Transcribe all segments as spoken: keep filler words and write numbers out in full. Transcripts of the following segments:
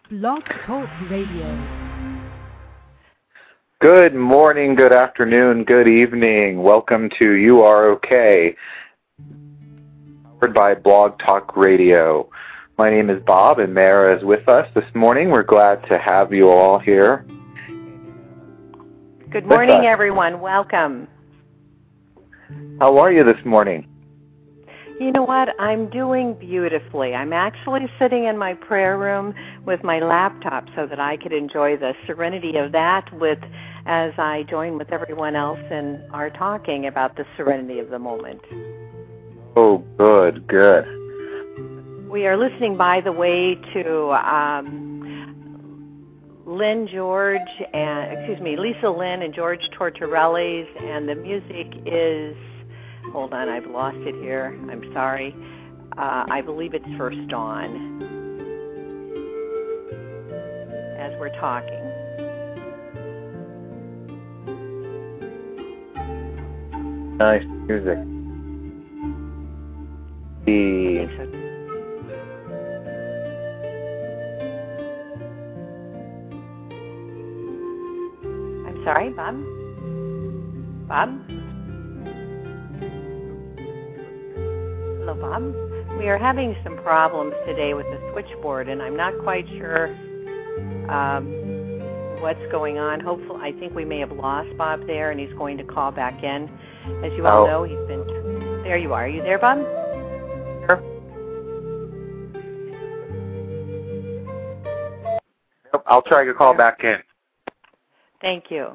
Blog Talk Radio. Good morning, good afternoon, good evening. Welcome to You Are Okay, powered by Blog Talk Radio. My name is Bob, and Mara is with us this morning. We're glad to have you all here. Good morning, everyone. Welcome. How are you this morning? You know what? I'm doing beautifully. I'm actually sitting in my prayer room with my laptop so that I could enjoy the serenity of that with as I join with everyone else in our talking about the serenity of the moment. Oh, good, good. We are listening, by the way, to um, Lynn George, and excuse me, Lisa Lynn and George Tortorelli's, and the music is... Hold on, I've lost it here. I'm sorry. Uh, I believe it's First Dawn as we're talking. Nice music. The... So. I'm sorry, Bob? Bob? Hello, Bob. We are having some problems today with the switchboard, and I'm not quite sure um, what's going on. Hopefully, I think we may have lost Bob there, and he's going to call back in. As you all oh. know, he's been... There you are. Are you there, Bob? Sure. Nope, I'll try to call back in. Thank you.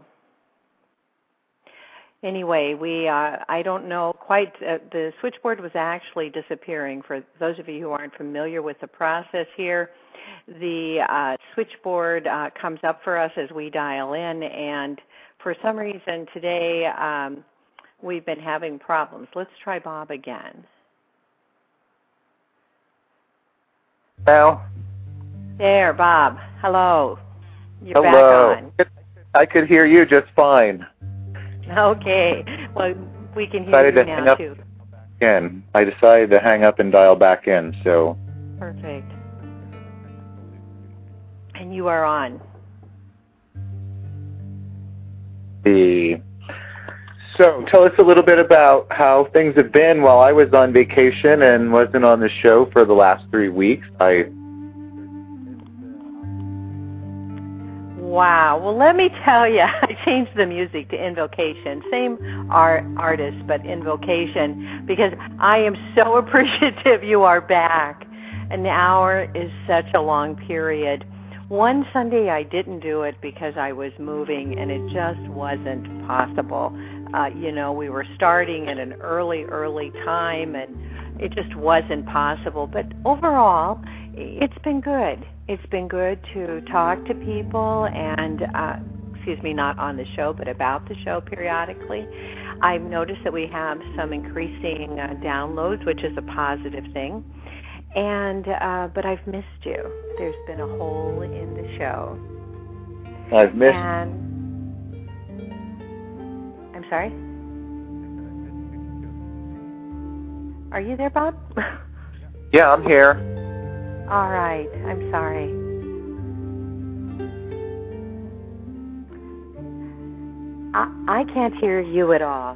Anyway, we uh, I don't know quite, uh, the switchboard was actually disappearing. For those of you who aren't familiar with the process here, the uh, switchboard uh, comes up for us as we dial in, and for some reason today um, we've been having problems. Let's try Bob again. Well, there, Bob. Hello. You're hello. back on. I could hear you just fine. Okay. Well, we can hear decided you to hang now, up too. Again. I decided to hang up and dial back in, so... Perfect. And you are on. The... So, tell us a little bit about how things have been while I was on vacation and wasn't on the show for the last three weeks. I... Wow. Well, let me tell you, I changed the music to Invocation. Same art, artist, but Invocation, because I am so appreciative you are back. An hour is such a long period. One Sunday I didn't do it because I was moving, and it just wasn't possible. Uh, you know, we were starting at an early, early time, and it just wasn't possible. But overall, it's been good. It's been good to talk to people and, uh, excuse me, not on the show, but about the show periodically. I've noticed that we have some increasing uh, downloads, which is a positive thing. And, uh, but I've missed you. There's been a hole in the show. I've missed... And, I'm sorry? Are you there, Bob? Yeah, I'm here. All right. I'm sorry. I, I can't hear you at all.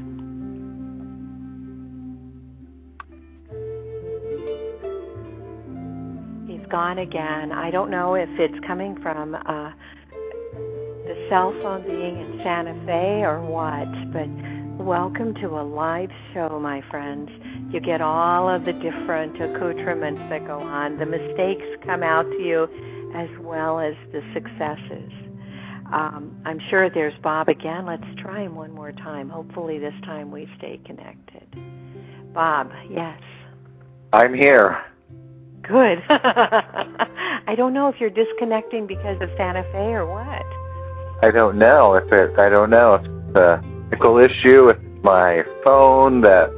He's gone again. I don't know if it's coming from uh, the cell phone being in Santa Fe or what, but welcome to a live show, my friends. You get all of the different accoutrements that go on. The mistakes come out to you as well as the successes. Um, I'm sure there's Bob again. Let's try him one more time. Hopefully this time we stay connected. Bob, yes. I'm here. Good. I don't know if you're disconnecting because of Santa Fe or what. I don't know if it, I don't know if it's a technical issue, if it's my phone that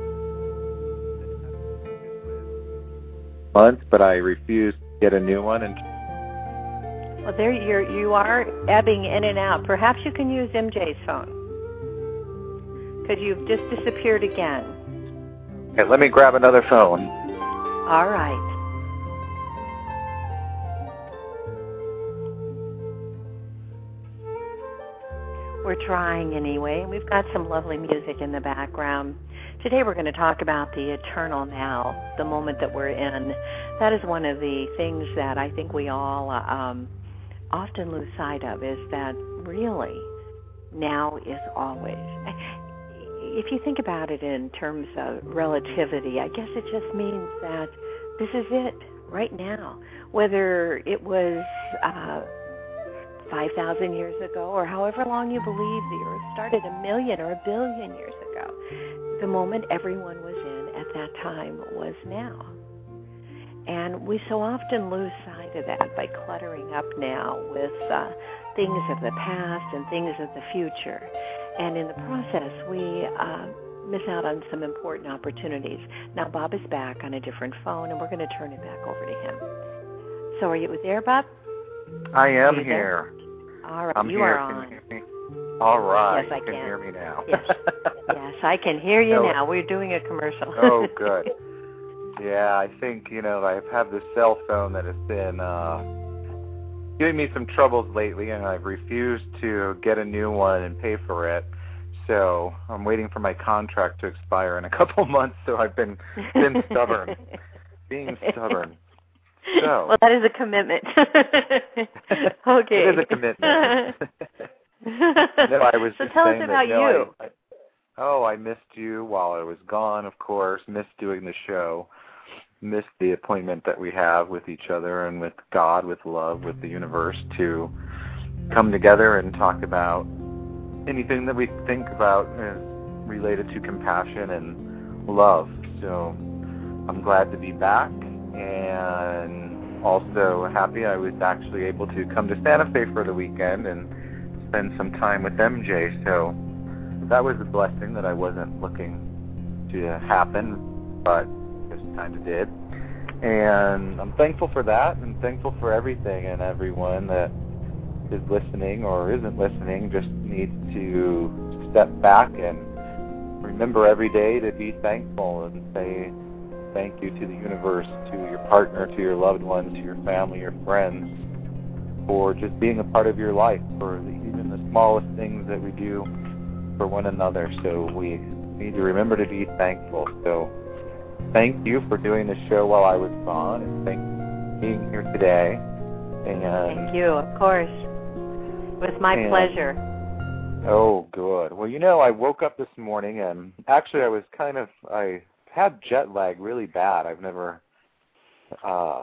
months, but I refuse to get a new one. And well, there you're, you are ebbing in and out. Perhaps you can use M J's phone because you've just disappeared again. Okay, let me grab another phone. All right. we're trying anyway. We've got some lovely music in the background. Today we're going to talk about the eternal now, the moment that we're in. That is one of the things that I think we all um, often lose sight of, is that really now is always. If you think about it in terms of relativity, I guess it just means that this is it right now. Whether it was uh, five thousand years ago or however long you believe the Earth started, a million or a billion years ago, the moment everyone was in at that time was now. And we so often lose sight of that by cluttering up now with uh, things of the past and things of the future. And in the process, we uh, miss out on some important opportunities. Now, Bob is back on a different phone, and we're going to turn it back over to him. So are you there, Bob? I am you here. All right, I'm you here. are on. Can you hear me? All right. Yes, I you can. can hear me now. Yes, yes, I can hear you No. now. We're doing a commercial. Oh, good. Yeah, I think, you know, I have this cell phone that has been uh, giving me some troubles lately, and I've refused to get a new one and pay for it. So I'm waiting for my contract to expire in a couple months, so I've been, been stubborn, being stubborn. So, well, that is a commitment. Okay. It is a commitment. No, I was so just tell us saying about that, no, you. I, I, oh, I missed you while I was gone, of course, missed doing the show, missed the appointment that we have with each other and with God, with love, with the universe, to come together and talk about anything that we think about is related to compassion and love. So I'm glad to be back, and also happy I was actually able to come to Santa Fe for the weekend and spend some time with M J. So that was a blessing that I wasn't looking to happen, but this time it did. And I'm thankful for that, and thankful for everything and everyone that is listening or isn't listening, just needs to step back and remember every day to be thankful and say thank you to the universe, to your partner, to your loved ones, to your family, your friends, for just being a part of your life, for the, even the smallest things that we do for one another. So we need to remember to be thankful. So thank you for doing the show while I was gone, and thank you for being here today. And Thank you, of course. It was my and, pleasure. Oh, good. Well, you know, I woke up this morning, and actually I was kind of, I had jet lag really bad. I've never, uh,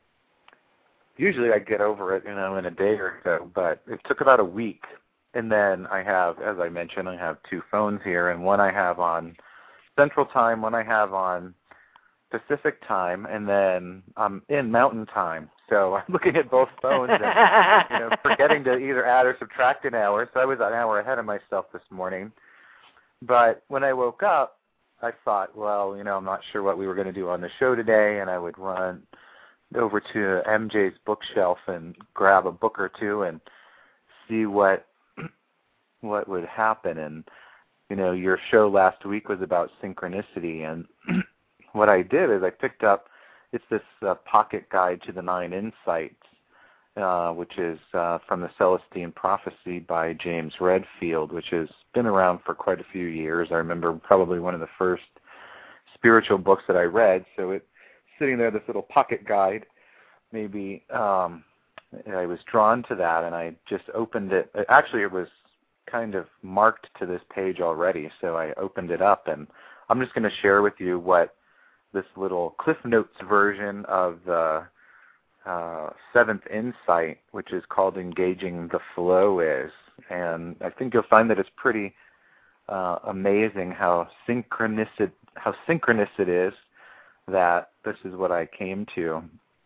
usually I get over it, you know, in a day or so, but it took about a week. And then I have, as I mentioned, I have two phones here, and one I have on Central Time, one I have on Pacific Time, and then I'm in Mountain Time. So I'm looking at both phones and, you know, forgetting to either add or subtract an hour. So I was an hour ahead of myself this morning. But when I woke up, I thought, well, you know, I'm not sure what we were going to do on the show today, and I would run over to M J's bookshelf and grab a book or two and see what what would happen. And, you know, your show last week was about synchronicity, and what I did is I picked up, it's this uh, pocket guide to the nine insights, uh, which is uh, from the Celestine Prophecy by James Redfield, which has been around for quite a few years. I remember probably one of the first spiritual books that I read. So it's sitting there, this little pocket guide, maybe um, I was drawn to that, and I just opened it. Actually, it was kind of marked to this page already, so I opened it up, and I'm just going to share with you what this little Cliff Notes version of the uh, seventh insight, which is called Engaging the Flow, is. And I think you'll find that it's pretty uh, amazing how synchronous, it, how synchronous it is that this is what I came to.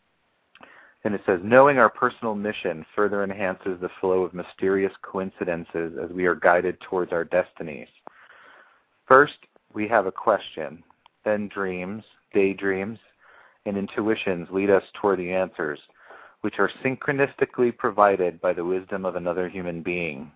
And it says, knowing our personal mission further enhances the flow of mysterious coincidences as we are guided towards our destinies. First, we have a question, then dreams, daydreams, and intuitions lead us toward the answers, which are synchronistically provided by the wisdom of another human being.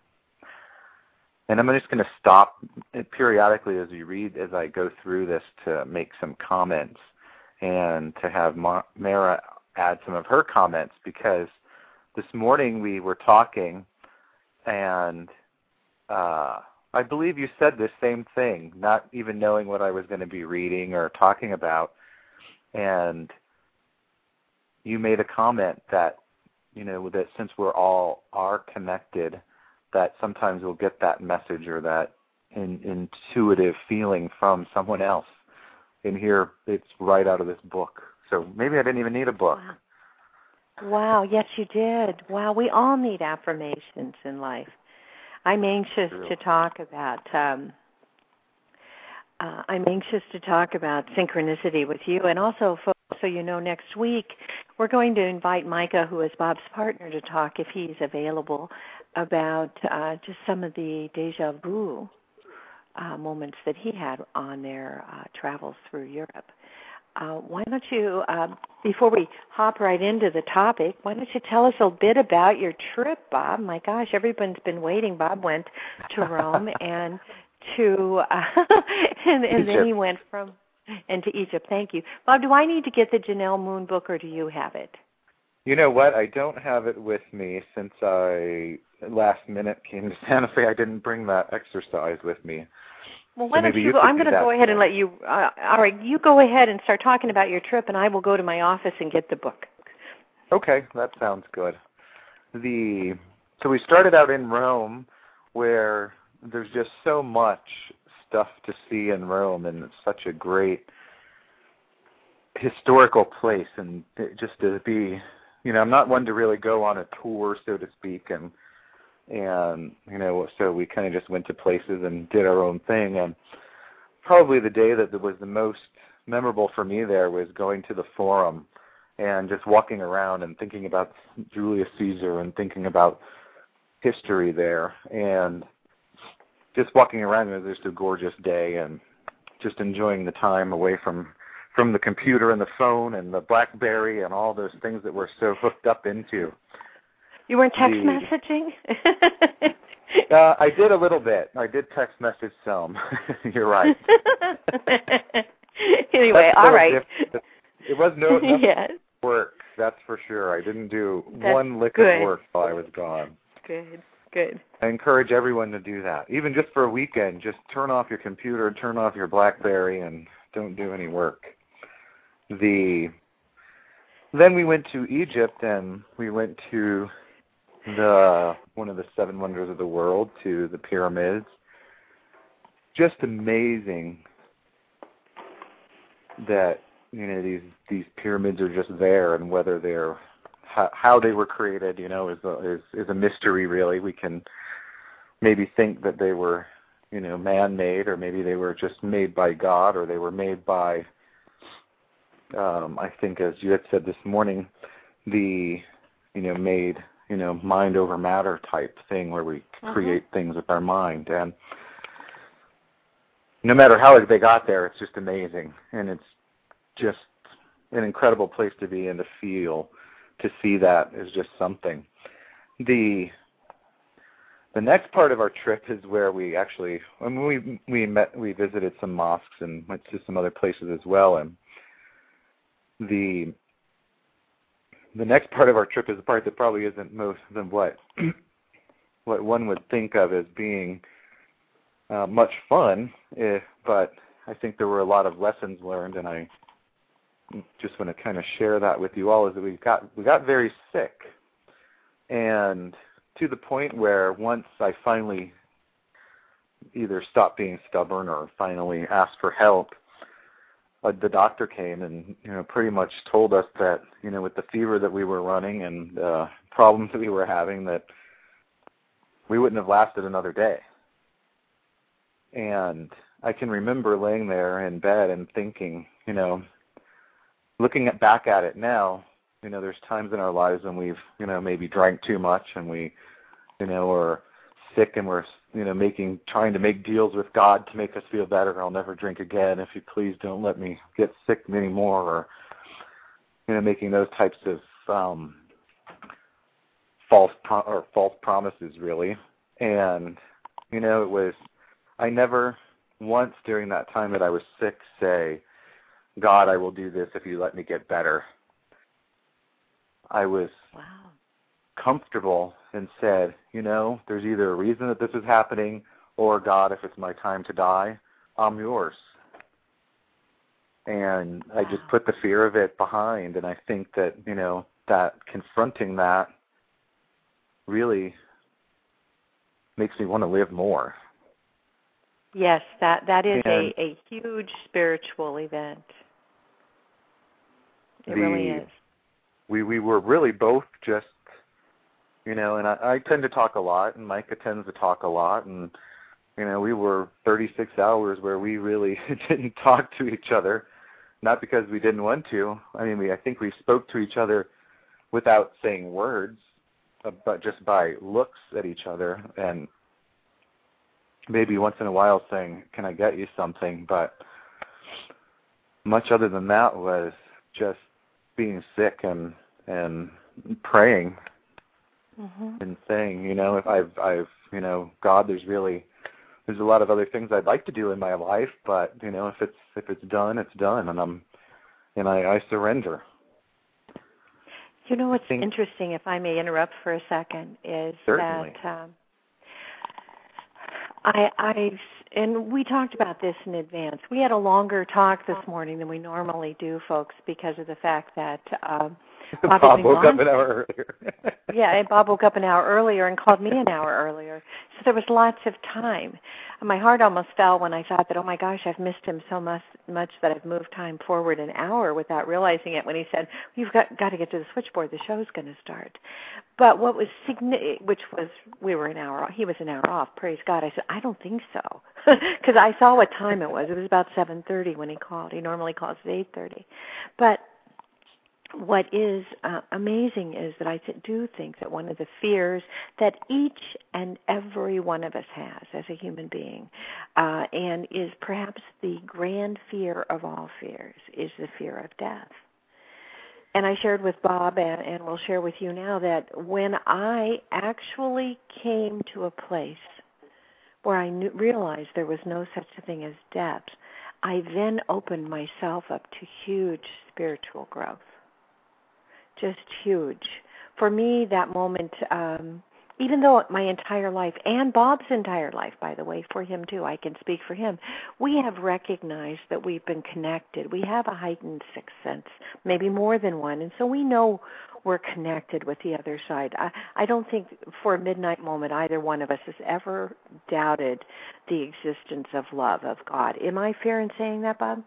And I'm just going to stop periodically as we read, as I go through this, to make some comments and to have Ma- Mara add some of her comments, because this morning we were talking, and uh, I believe you said the same thing, not even knowing what I was going to be reading or talking about. And you made a comment that, you know, that since we're all are connected, that sometimes we'll get that message or that in, intuitive feeling from someone else. And here it's right out of this book. So maybe I didn't even need a book. Wow. Wow, yes, you did. Wow, we all need affirmations in life. I'm anxious True. to talk about. Um, uh, I'm anxious to talk about synchronicity with you, and also, folks, so you know, next week we're going to invite Micah, who is Bob's partner, to talk, if he's available, about uh, just some of the deja vu uh, moments that he had on their uh, travels through Europe. Uh, why don't you, uh, before we hop right into the topic, why don't you tell us a bit about your trip, Bob? My gosh, everyone's been waiting. Bob went to Rome and to, uh, and, and then he went from, and to Egypt. Thank you. Bob, do I need to get the Janelle Moon book, or do you have it? You know what? I don't have it with me since I last minute came to Santa Fe. I didn't bring that exercise with me. Well, why so don't you, you go? I'm going to do go ahead and let you, uh, all right, you go ahead and start talking about your trip, and I will go to my office and get the book. Okay, that sounds good. The So we started out in Rome, where there's just so much stuff to see in Rome, and it's such a great historical place, and it, just to be, you know, I'm not one to really go on a tour, so to speak, and And, you know, so we kind of just went to places and did our own thing. And probably the day that was the most memorable for me there was going to the Forum and just walking around and thinking about Julius Caesar and thinking about history there. And just walking around, it was just a gorgeous day and just enjoying the time away from, from the computer and the phone and the BlackBerry and all those things that we're so hooked up into. You weren't text the, messaging? uh, I did a little bit. I did text message some. You're right. Anyway, all right. Different. It was no yes. work, that's for sure. I didn't do that's one lick good. of work while I was gone. Good, good. I encourage everyone to do that. Even just for a weekend, just turn off your computer, turn off your BlackBerry, and don't do any work. The Then we went to Egypt, and we went to the one of the seven wonders of the world, to the pyramids. Just amazing that, you know, these these pyramids are just there, and whether they're how, how they were created, you know, is a, is is a mystery. Really, we can maybe think that they were, you know, man-made, or maybe they were just made by God, or they were made by, um, I think, as you had said this morning, the, you know, made. you know, mind over matter type thing where we uh-huh. create things with our mind. And no matter how they got there, it's just amazing. And it's just an incredible place to be and to feel. To see that is just something. The the next part of our trip is where we actually, I mean, we we met, we visited some mosques and went to some other places as well. And the The next part of our trip is the part that probably isn't most than what what one would think of as being uh, much fun, if, but I think there were a lot of lessons learned, and I just want to kind of share that with you all. Is that we got we got very sick, and to the point where once I finally either stopped being stubborn or finally asked for help, Uh, the doctor came and, you know, pretty much told us that, you know, with the fever that we were running and uh, problems that we were having, that we wouldn't have lasted another day. And I can remember laying there in bed and thinking, you know, looking at, back at it now, you know, there's times in our lives when we've, you know, maybe drank too much and we, you know, are sick and we're, you know, making, trying to make deals with God to make us feel better. I'll never drink again. If you please don't let me get sick anymore, or, you know, making those types of um, false pro- or false promises, really. And, you know, it was, I never once during that time that I was sick say, God, I will do this if you let me get better. I was, wow. comfortable and said, you know, there's either a reason that this is happening, or God, if it's my time to die, I'm yours. And I just put the fear of it behind, and I think that, you know, that confronting that really makes me want to live more. Yes, that, that is and a, a huge spiritual event. It the, really is. We, we were really both just, you know, and I, I tend to talk a lot, and Micah tends to talk a lot, and, you know, we were thirty-six hours where we really didn't talk to each other, not because we didn't want to. I mean, we, I think we spoke to each other without saying words, but just by looks at each other, and maybe once in a while saying, can I get you something? But much other than that was just being sick and and praying mm-hmm. and saying, you know, if I've, I've, you know, God, there's really, there's a lot of other things I'd like to do in my life, but, you know, if it's, if it's done, it's done, and I'm, and I, I surrender. You know what's think, interesting, if I may interrupt for a second, is certainly. that um, I, I, and we talked about this in advance. We had a longer talk this morning than we normally do, folks, because of the fact that um, Bob, Bob woke up an hour earlier. Yeah, and Bob woke up an hour earlier and called me an hour earlier. So there was lots of time. And my heart almost fell when I thought that, oh my gosh, I've missed him so much, much that I've moved time forward an hour without realizing it when he said, you've got, got to get to the switchboard, the show's going to start. But what was significant, which was, we were an hour off, he was an hour off, praise God. I said, I don't think so. Because I saw what time it was. It was about seven thirty when he called. He normally calls at eight thirty. But what is uh, amazing is that I th- do think that one of the fears that each and every one of us has as a human being, uh, and is perhaps the grand fear of all fears, is the fear of death. And I shared with Bob, and, and will share with you now, that when I actually came to a place where I knew, realized there was no such a thing as death, I then opened myself up to huge spiritual growth. Just huge. For me, that moment, um, even though my entire life, and Bob's entire life, by the way, for him too, I can speak for him, we have recognized that we've been connected. We have a heightened sixth sense, maybe more than one, and so we know we're connected with the other side. I, I don't think for a midnight moment either one of us has ever doubted the existence of love, of God. Am I fair in saying that, Bob?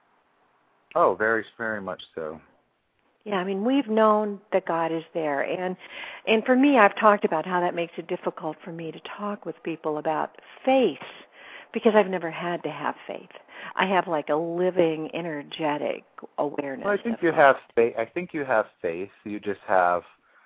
Oh, very, very much so. Yeah, I mean, we've known that God is there. And and for me, I've talked about how that makes it difficult for me to talk with people about faith, because I've never had to have faith. I have like a living, energetic awareness. Well, I think of you God. have faith. I think you have faith. You just have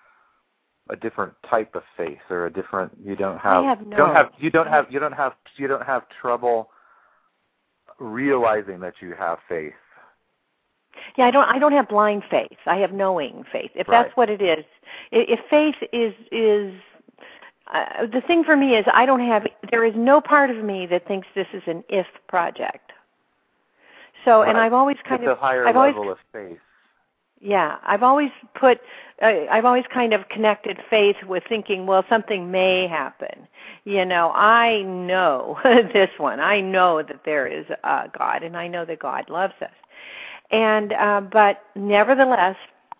a different type of faith, or a different. You don't have. I have no. Don't have. You don't have. You don't have. You don't have trouble realizing that you have faith. Yeah, I don't. I don't have blind faith. I have knowing faith. If right. that's what it is, if faith is is uh, the thing for me is I don't have. There is no part of me that thinks this is an if project. So, right. and I've always kind it's of. a higher I've level always, of faith. Yeah, I've always put. Uh, I've always kind of connected faith with thinking, well, something may happen. You know, I know this one. I know that there is uh, God, and I know that God loves us. And uh, but nevertheless,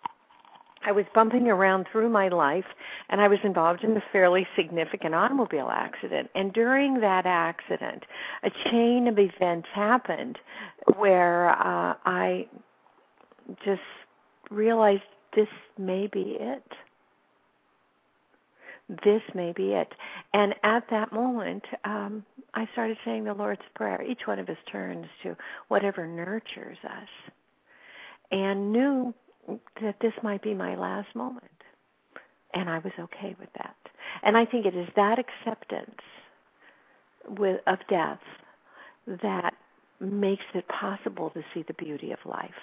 I was bumping around through my life, and I was involved in a fairly significant automobile accident. And during that accident, a chain of events happened where uh, I just realized this may be it. This may be it. And at that moment, um, I started saying the Lord's Prayer. Each one of us turns to whatever nurtures us, and knew that this might be my last moment. And I was okay with that. And I think it is that acceptance with, of death that makes it possible to see the beauty of life.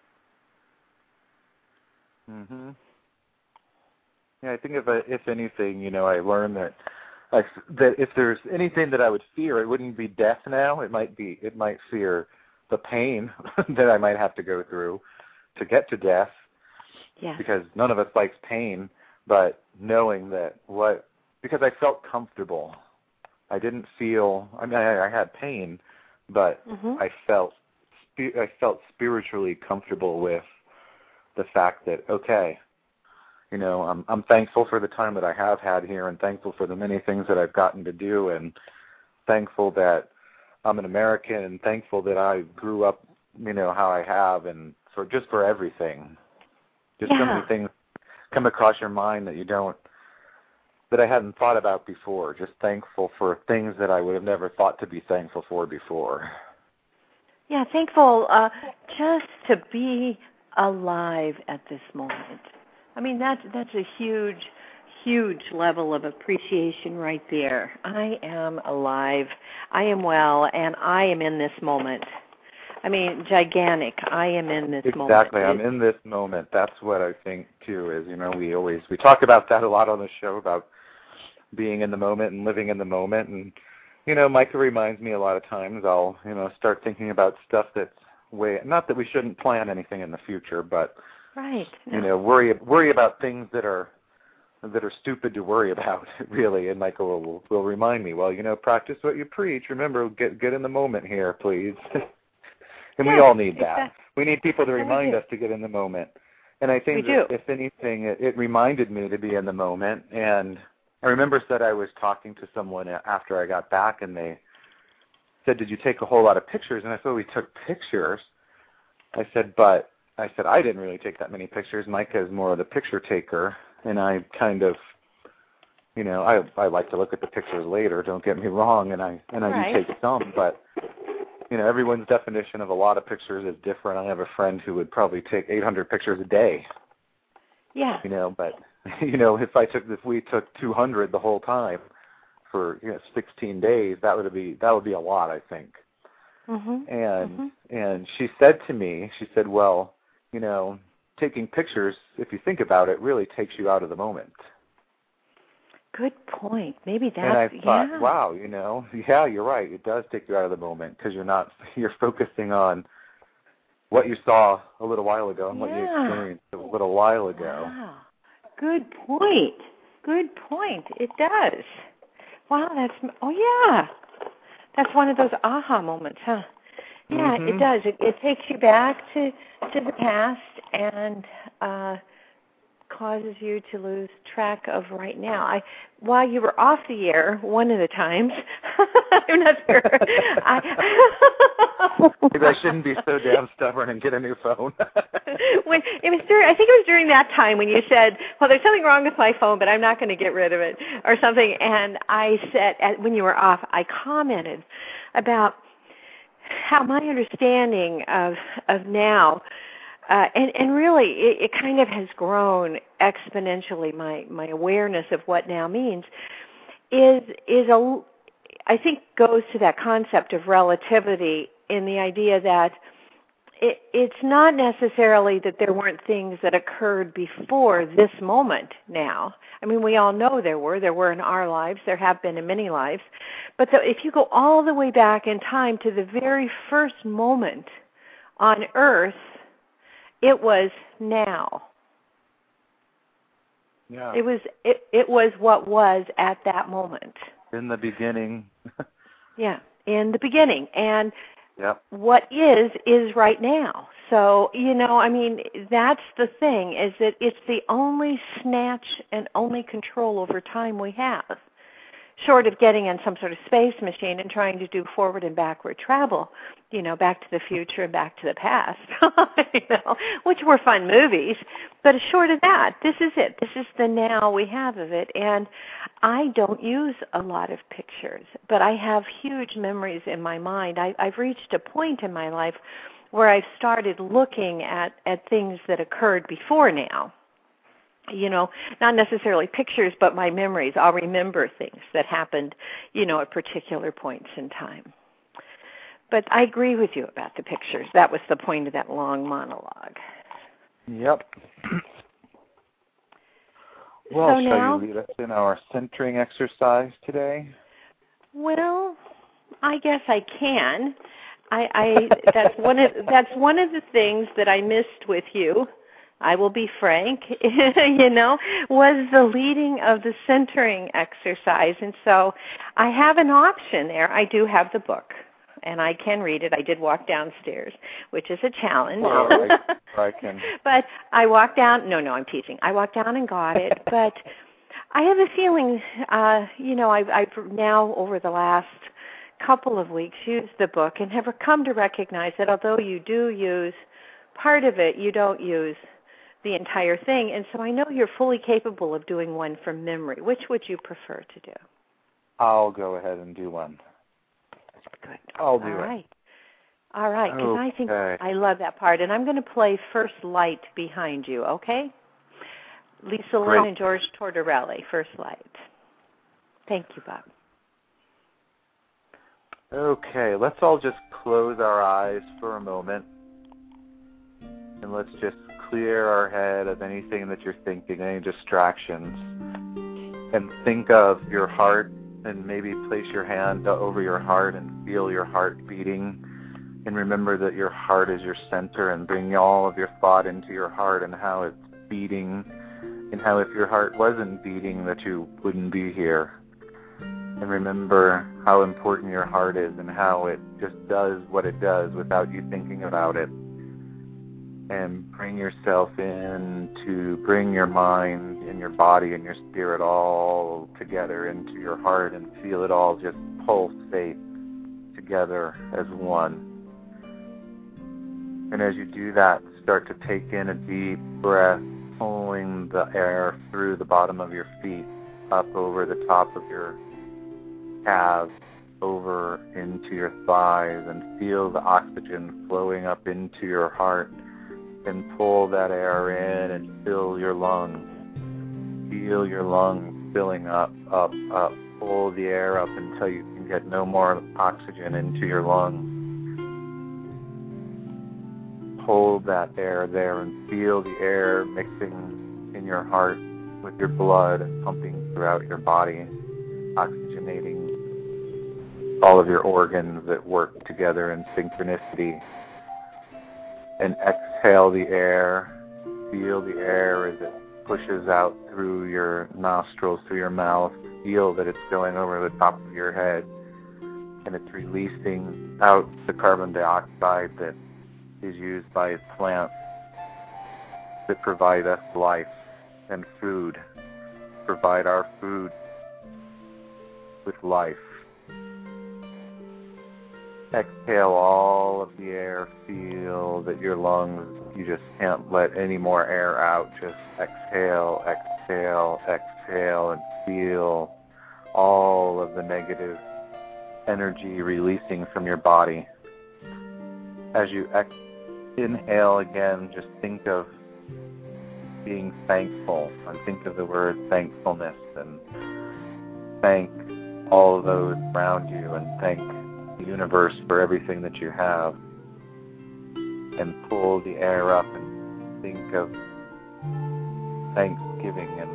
Mm-hmm. Yeah, I think if I, if anything, you know, I learned that I, that if there's anything that I would fear, it wouldn't be death now. It might be it might fear the pain that I might have to go through to get to death. Yeah. Because none of us likes pain, but knowing that what, because I felt comfortable. I didn't feel, I mean, I, I had pain, but mm-hmm. I felt, I felt spiritually comfortable with the fact that, okay, you know, I'm, I'm thankful for the time that I have had here and thankful for the many things that I've gotten to do and thankful that I'm an American and thankful that I grew up, you know, how I have and for just for everything. Just yeah. so many things come across your mind that you don't, that I hadn't thought about before. Just thankful for things that I would have never thought to be thankful for before. Yeah, thankful uh, just to be alive at this moment. I mean, that's, that's a huge, huge level of appreciation right there. I am alive, I am well, and I am in this moment. I mean, gigantic. I am in this exactly. moment. Exactly. I'm in this moment. That's what I think, too, is, you know, we always, we talk about that a lot on the show, about being in the moment and living in the moment. And, you know, Micah reminds me a lot of times I'll, you know, start thinking about stuff that's way, not that we shouldn't plan anything in the future, but, right. No. you know, worry worry about things that are that are stupid to worry about, really. And Micah will, will, will remind me, well, you know, practice what you preach. Remember, get get in the moment here, please. And yeah, we all need that. Exactly. We need people to remind us to get in the moment. And I think we that, do. if anything, it, it reminded me to be in the moment. And I remember that I was talking to someone after I got back, and they said, did you take a whole lot of pictures? And I said, we took pictures. I said, but I said, I didn't really take that many pictures. Micah is more of the picture taker. And I kind of, you know, I I like to look at the pictures later, don't get me wrong, and I and I right. do take some, but you know, everyone's definition of a lot of pictures is different. I have a friend who would probably take eight hundred pictures a day. Yeah. You know, but you know, if I took if we took two hundred the whole time for, you know, sixteen days, that would be that would be a lot, I think. Mm-hmm. And mm-hmm. and she said to me, she said, well, you know, taking pictures, if you think about it, really takes you out of the moment. Good point. Maybe that's, and I thought, yeah. wow, you know, yeah, you're right. It does take you out of the moment because you're not, you're focusing on what you saw a little while ago and yeah. what you experienced a little while ago. Wow. Good point. Good point. It does. Wow, that's, oh yeah. That's one of those aha moments, huh? Yeah, mm-hmm. it does. It, it takes you back to, to the past and uh, causes you to lose track of right now. I, while you were off the air, one of the times, I'm not sure. I, Maybe I shouldn't be so damn stubborn and get a new phone. when it was during, I think it was during that time when you said, well, there's something wrong with my phone, but I'm not going to get rid of it or something. And I said, when you were off, I commented about how my understanding of of now, uh, and, and really it, it kind of has grown exponentially, my, my awareness of what now means, is, is a, I think goes to that concept of relativity in the idea that it, it's not necessarily that there weren't things that occurred before this moment now. I mean, we all know there were. There were in our lives. There have been in many lives. But the, if you go all the way back in time to the very first moment on Earth, it was now. Yeah. It was it, it was what was at that moment. In the beginning. Yeah, in the beginning. And yep. what is, is right now. So, you know, I mean, that's the thing, is that it's the only snatch and only control over time we have, short of getting in some sort of space machine and trying to do forward and backward travel, you know, back to the future and back to the past, you know, which were fun movies. But short of that, this is it. This is the now we have of it. And I don't use a lot of pictures, but I have huge memories in my mind. I, I've reached a point in my life where I've started looking at, at things that occurred before now. You know, not necessarily pictures, but my memories. I'll remember things that happened, you know, at particular points in time. But I agree with you about the pictures. That was the point of that long monologue. Yep. Well, so shall now, you lead us in our centering exercise today? Well, I guess I can. I, I that's one of that's one of the things that I missed with you I will be frank, you know, was the leading of the centering exercise. And so I have an option there. I do have the book, and I can read it. I did walk downstairs, which is a challenge. Oh, I, I can. But I walked down. No, no, I'm teaching. I walked down and got it. But I have a feeling, uh, you know, I've, I've now over the last couple of weeks used the book and have come to recognize that although you do use part of it, you don't use the entire thing. And so I know you're fully capable of doing one from memory. Which would you prefer to do? I'll go ahead and do one. Good. I'll do All it. right. All right, because okay. I think I love that part. And I'm going to play First Light behind you, okay? Lisa Lynn and George Tortorelli, First Light. Thank you, Bob. Okay, let's all just close our eyes for a moment. And let's just clear our head of anything that you're thinking, any distractions. And think of your heart, and maybe place your hand over your heart and feel your heart beating. And remember that your heart is your center, and bring all of your thought into your heart and how it's beating, and how if your heart wasn't beating that you wouldn't be here. And remember how important your heart is and how it just does what it does without you thinking about it. And bring yourself in to bring your mind and your body and your spirit all together into your heart and feel it all just pulsate together as one. And as you do that, start to take in a deep breath, pulling the air through the bottom of your feet, up over the top of your calves, over into your thighs, and feel the oxygen flowing up into your heart. And pull that air in and fill your lungs. Feel your lungs filling up, up, up. Pull the air up until you can get no more oxygen into your lungs. Hold that air there and feel the air mixing in your heart with your blood and pumping throughout your body, oxygenating all of your organs that work together in synchronicity. And exhale the air. Feel the air as it pushes out through your nostrils, through your mouth. Feel that it's going over the top of your head. And it's releasing out the carbon dioxide that is used by plants that provide us life and food. Provide our food with life. Exhale all of the air. Feel that your lungs, you just can't let any more air out. Just exhale, exhale, exhale, and feel all of the negative energy releasing from your body. As you ex- inhale again, just think of being thankful, and think of the word thankfulness, and thank all of those around you, and thank the universe for everything that you have. And pull the air up and think of thanksgiving, and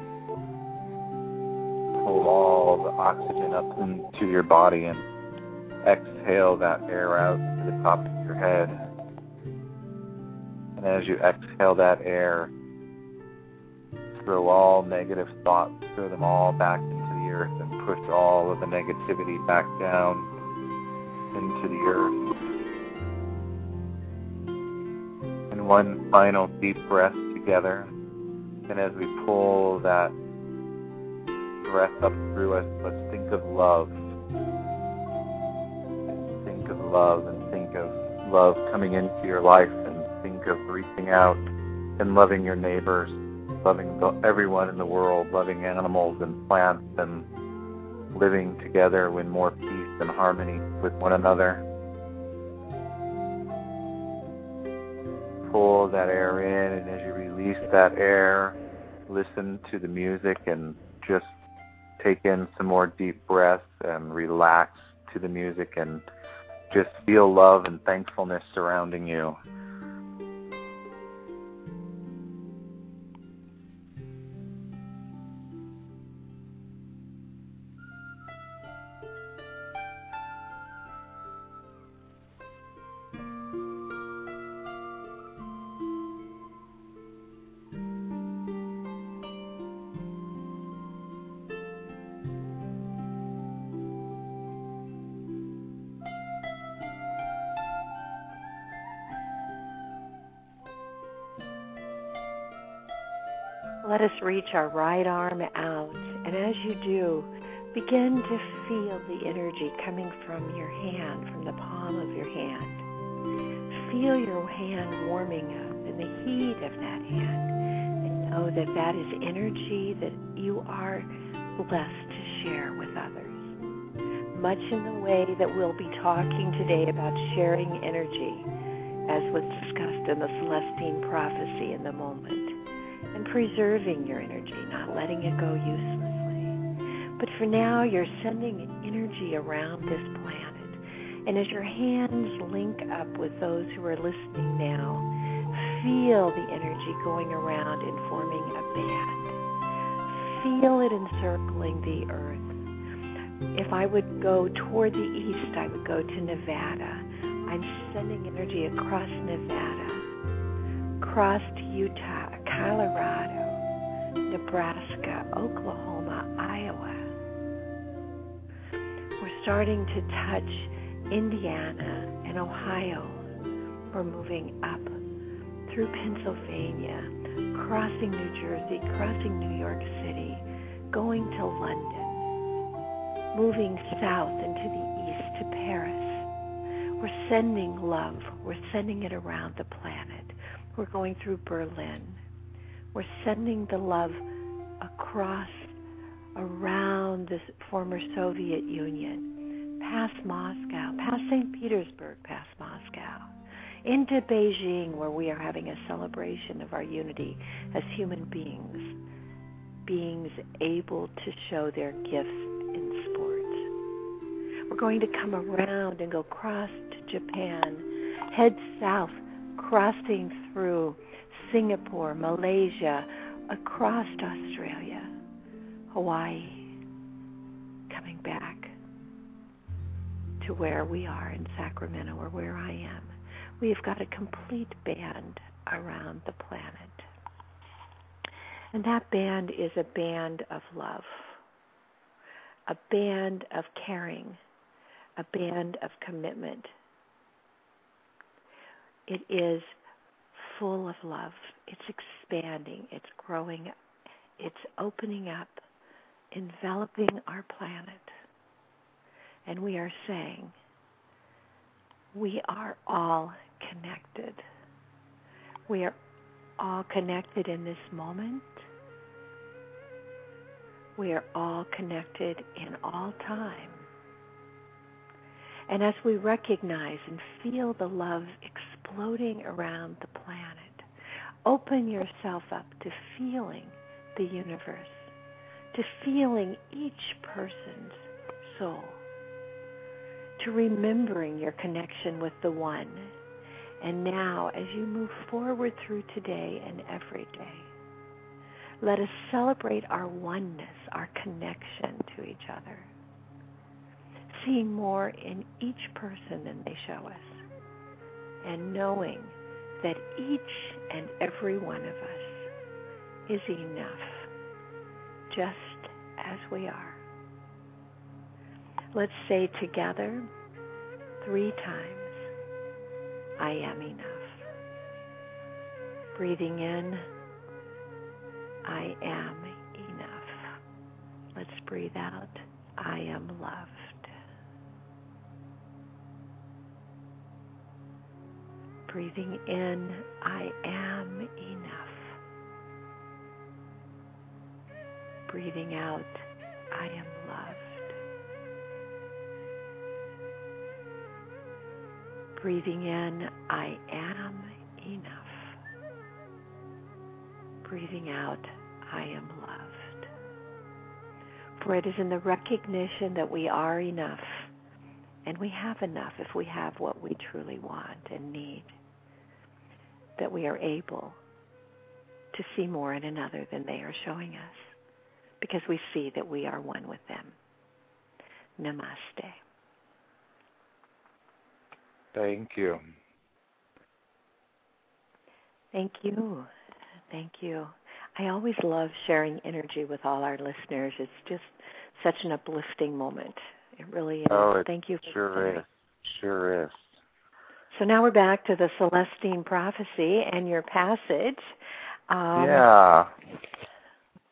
pull all the oxygen up into your body and exhale that air out to the top of your head. And as you exhale that air, throw all negative thoughts, throw them all back into the earth, and push all of the negativity back down into the earth. And one final deep breath together. And as we pull that breath up through us, let's think of love. Think of love, and think of love coming into your life, and think of reaching out and loving your neighbors, loving the, everyone in the world, loving animals and plants, and living together in more peace and harmony with one another. Pull that air in, and as you release that air, listen to the music and just take in some more deep breaths and relax to the music, and just feel love and thankfulness surrounding you. let us reach our right arm out. And as you do, begin to feel the energy coming from your hand, from the palm of your hand. Feel your hand warming up and the heat of that hand. And know that that is energy that you are blessed to share with others. Much in the way that we'll be talking today about sharing energy, as was discussed in the Celestine prophecy in the moment, and preserving your energy, not letting it go uselessly. But for now, you're sending energy around this planet. And as your hands link up with those who are listening now, feel the energy going around and forming a band. Feel it encircling the earth. If I would go toward the east, I would go to Nevada. I'm sending energy across Nevada, across to Utah, Colorado, Nebraska, Oklahoma, Iowa. We're starting to touch Indiana and Ohio. We're moving up through Pennsylvania, crossing New Jersey, crossing New York City, going to London, moving south into the east to Paris. We're sending love. We're sending it around the planet. We're going through Berlin. We're sending the love across, around the former Soviet Union, past Moscow, past Saint Petersburg, past Moscow, into Beijing, where we are having a celebration of our unity as human beings, beings able to show their gifts in sports. We're going to come around and go across to Japan, head south, crossing through Singapore, Malaysia, across Australia, Hawaii, coming back to where we are in Sacramento, or where I am. We have got a complete band around the planet. And that band is a band of love, a band of caring, a band of commitment. It is full of love. It's expanding. It's growing. It's opening up, enveloping our planet. And we are saying, we are all connected. We are all connected in this moment. We are all connected in all time. And as we recognize and feel the love exploding around the planet, open yourself up to feeling the universe, to feeling each person's soul, to remembering your connection with the One. And now, as you move forward through today and every day, let us celebrate our oneness, our connection to each other, seeing more in each person than they show us, and knowing that each and every one of us is enough, just as we are. Let's say together three times, I am enough. Breathing in, I am enough. Let's breathe out, I am loved. Breathing in, I am enough. Breathing out, I am loved. Breathing in, I am enough. Breathing out, I am loved. For it is in the recognition that we are enough, and we have enough if we have what we truly want and need, that we are able to see more in another than they are showing us, because we see that we are one with them. Namaste. Thank you. Thank you. Thank you. I always love sharing energy with all our listeners. It's just such an uplifting moment. It really is. Oh, it Thank you. For sure sharing. is. Sure is. So now we're back to the Celestine prophecy and your passage. Um, yeah.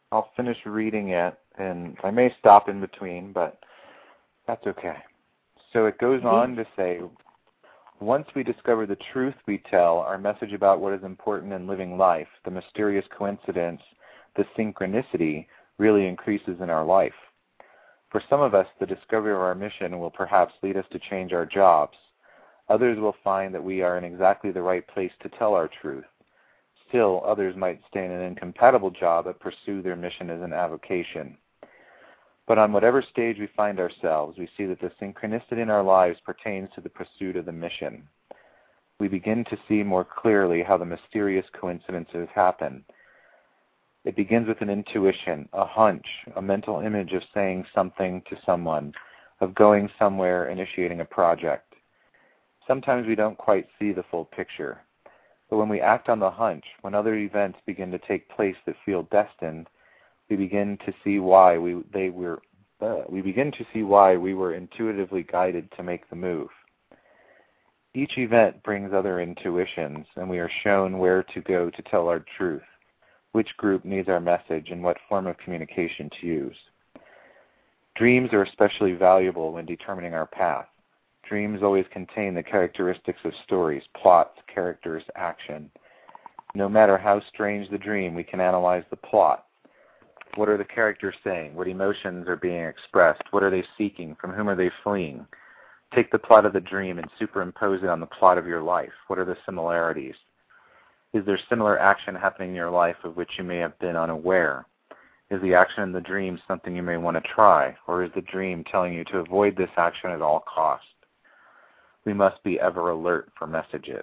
I'll finish reading it, and I may stop in between, but that's okay. So it goes on to say, once we discover the truth we tell, our message about what is important in living life, the mysterious coincidence, the synchronicity, really increases in our life. For some of us, the discovery of our mission will perhaps lead us to change our jobs. Others will find that we are in exactly the right place to tell our truth. Still, others might stay in an incompatible job but pursue their mission as an avocation. But on whatever stage we find ourselves, we see that the synchronicity in our lives pertains to the pursuit of the mission. We begin to see more clearly how the mysterious coincidences happen. It begins with an intuition, a hunch, a mental image of saying something to someone, of going somewhere, initiating a project. Sometimes we don't quite see the full picture. But when we act on the hunch, when other events begin to take place that feel destined, we begin to see why we they were uh, we begin to see why we were intuitively guided to make the move. Each event brings other intuitions, and we are shown where to go to tell our truth, which group needs our message, and what form of communication to use. Dreams are especially valuable when determining our path. Dreams always contain the characteristics of stories, plots, characters, action. No matter how strange the dream, we can analyze the plot. What are the characters saying? What emotions are being expressed? What are they seeking? From whom are they fleeing? Take the plot of the dream and superimpose it on the plot of your life. What are the similarities? Is there similar action happening in your life of which you may have been unaware? Is the action in the dream something you may want to try, or is the dream telling you to avoid this action at all costs? We must be ever alert for messages.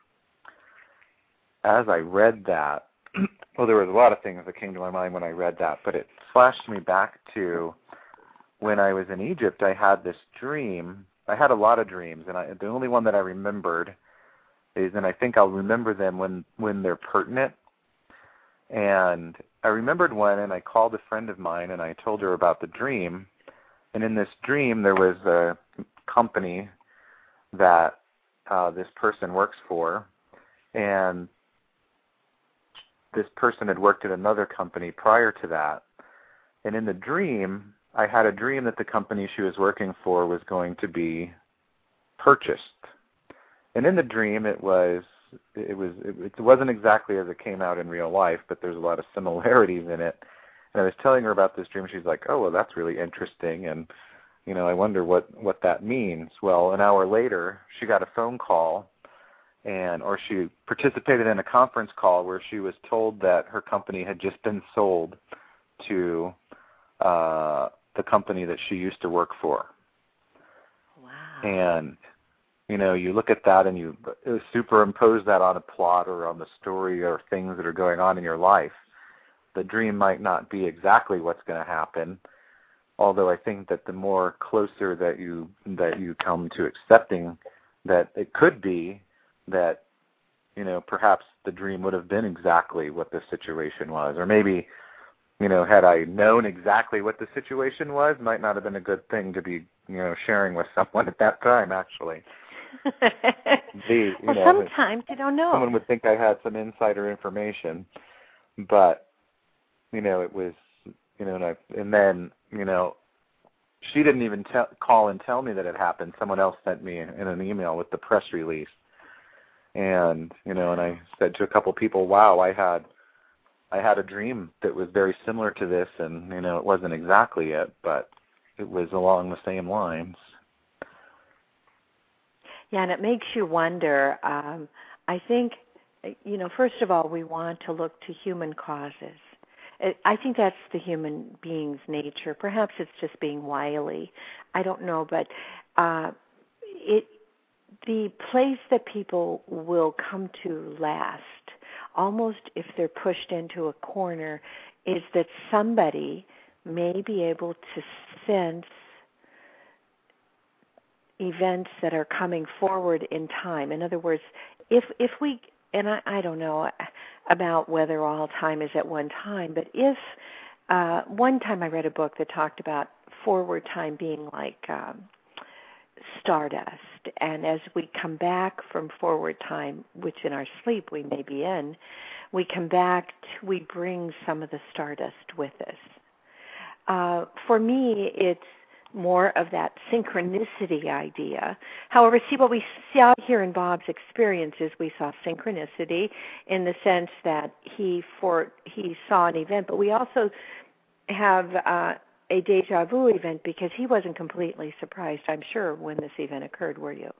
As I read that, well, there was a lot of things that came to my mind when I read that, but it flashed me back to when I was in Egypt. I had this dream. I had a lot of dreams, and I, the only one that I remembered is, and I think I'll remember them when, when they're pertinent. And I remembered one, and I called a friend of mine, and I told her about the dream. And in this dream, there was a company that uh, this person works for, and this person had worked at another company prior to that. And in the dream, I had a dream that the company she was working for was going to be purchased. And in the dream, it was it was it wasn't exactly as it came out in real life, but there's a lot of similarities in it. And I was telling her about this dream. She's like, "Oh, well, that's really interesting." And you know, I wonder what what that means. Well, an hour later, she got a phone call, and or she participated in a conference call where she was told that her company had just been sold to uh, the company that she used to work for. Wow. And you know, you look at that and you superimpose that on a plot or on the story or things that are going on in your life. The dream might not be exactly what's going to happen, although I think that the more closer that you that you come to accepting that it could be that, you know, perhaps the dream would have been exactly what the situation was. Or maybe, you know, had I known exactly what the situation was, might not have been a good thing to be, you know, sharing with someone at that time, actually. the, well, know, sometimes you don't know. Someone would think I had some insider information, but, you know, it was, you know, and, I, and then, you know, she didn't even tell, call and tell me that it happened. Someone else sent me in an email with the press release. And, you know, and I said to a couple people, wow, I had I had a dream that was very similar to this, and, you know, it wasn't exactly it, but it was along the same lines. Yeah, and it makes you wonder. Um, I think, you know, first of all, we want to look to human causes. It, I think that's the human being's nature. Perhaps it's just being wily. I don't know, but uh, it the place that people will come to last, almost if they're pushed into a corner, is that somebody may be able to sense events that are coming forward in time. In other words, if if we, and I, I don't know about whether all time is at one time, but if uh, one time I read a book that talked about forward time being like um, stardust, and as we come back from forward time, which in our sleep we may be in, we come back, to, we bring some of the stardust with us. Uh, for me, it's more of that synchronicity idea. However, see, what we saw here in Bob's experience is we saw synchronicity in the sense that he for he saw an event, but we also have uh, a deja vu event because he wasn't completely surprised, I'm sure, when this event occurred, were you?